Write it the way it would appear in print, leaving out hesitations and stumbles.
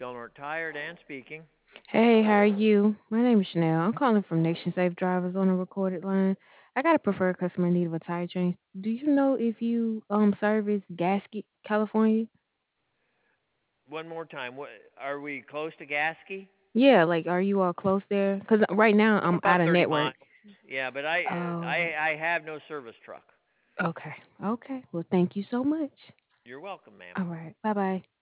Del Norte Tire, Dan speaking. Hey, how are you? My name is Chanel. I'm calling from Nation Safe Drivers on a recorded line. I got a preferred customer in need of a tire change. Do you know if you service Gasket, California? One more time. What are we close to Gasky? Yeah, like are you all close there? Because right now I'm About out of 30 network. miles. Yeah, but I Oh, I I have no service truck. okay. Okay. Well, thank you so much. You're welcome, ma'am. All right. Bye bye.